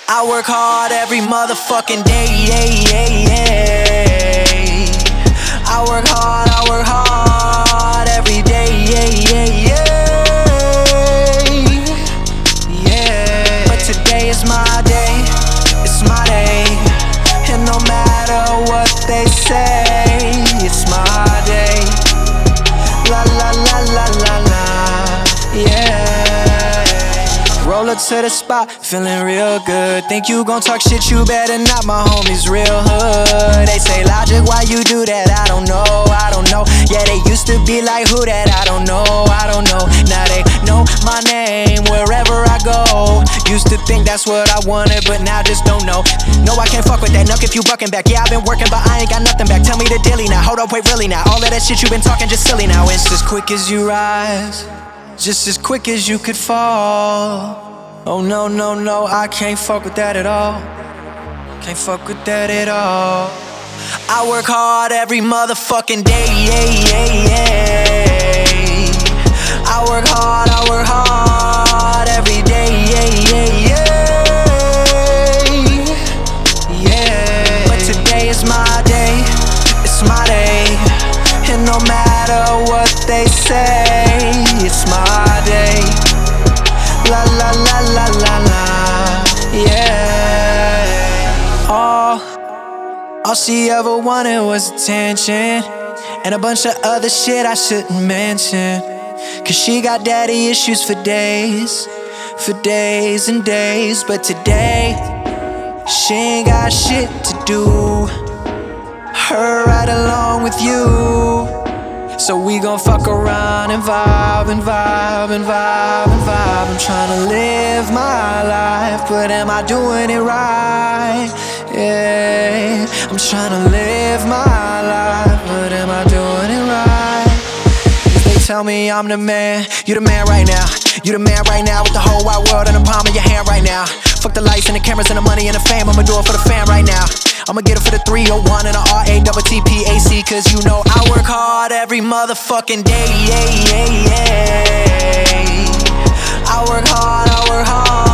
I work hard every motherfucking day, I work hard every day, But today is my day, it's my day. And no matter what they say, it's my day. La la la la la la, yeah. Roll up to the spot, feeling real good. Think you gon' talk shit, you better not, my homies real hood. They say, Logic, why you do that? I don't know. Yeah, they used to be like, who that? I don't know. Now they know my name wherever I go. Used to think that's what I wanted, but now just don't know. No, I can't fuck with that nuck if you bucking back. Yeah, I've been working, but I ain't got nothing back. Tell me the dilly now, hold up, wait, really now. All of that shit you been talking just silly now. It's as quick as you rise, just as quick as you could fall. Oh no, I can't fuck with that at all. Can't fuck with that at all. I work hard every motherfucking day, I work hard every day, But today is my day, it's my day. And no matter what they say, it's my day. La la la la la la, yeah. All she ever wanted was attention, and a bunch of other shit I shouldn't mention. Cause she got daddy issues for days and days. But today, she ain't got shit to do. Her right along with you. So we gon' fuck around and vibe. I'm tryna live my life, but am I doing it right? Yeah, I'm tryna live my life, but am I doing it right? They tell me I'm the man, you the man right now. You the man right now with the whole wide world in the palm of your hand right now. Fuck the lights and the cameras and the money and the fame, I'ma do it for the fam right now. I'ma get it for the 301 and the RATTPAC. Cause you know I work hard every motherfucking day, I work hard